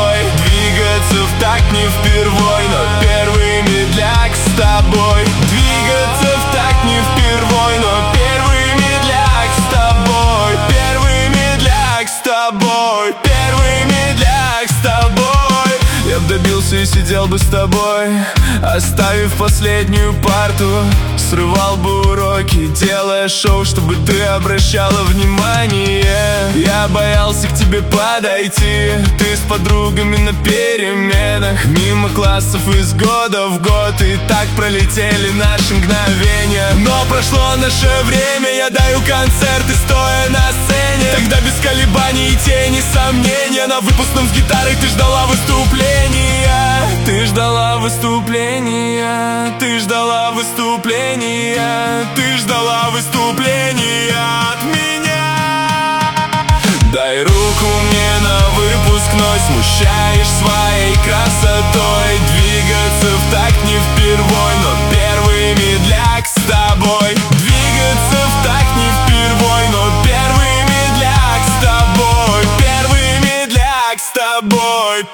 тобой. Двигаться в такт не впервой, но первый медляк с тобой. Двигаться в такт не впервой, но первый медляк с тобой. Первый медляк с тобой. Первый медляк с тобой. Я б добился и сидел бы с тобой, оставив последнюю парту. Срывал бы уроки, делая шоу, чтобы ты обращала внимание. Я боялся к тебе подойти, ты с подругами на переменах. Мимо классов из года в год, и так пролетели наши мгновения. Но прошло наше время, я даю концерты, стоя на сцене. Тогда без колебаний и тени сомнения. На выпускном с гитарой ты ждала выступления. Ты ждала выступления. Ты ждала выступления. Ты ждала выступления от меня. Дай руку мне на выпускной, смущаешь своей красотой. Двигаться в такт не впервой, но первый медляк с тобой. Двигаться в такт не впервой, но первый медляк с тобой. Первый медляк с тобой.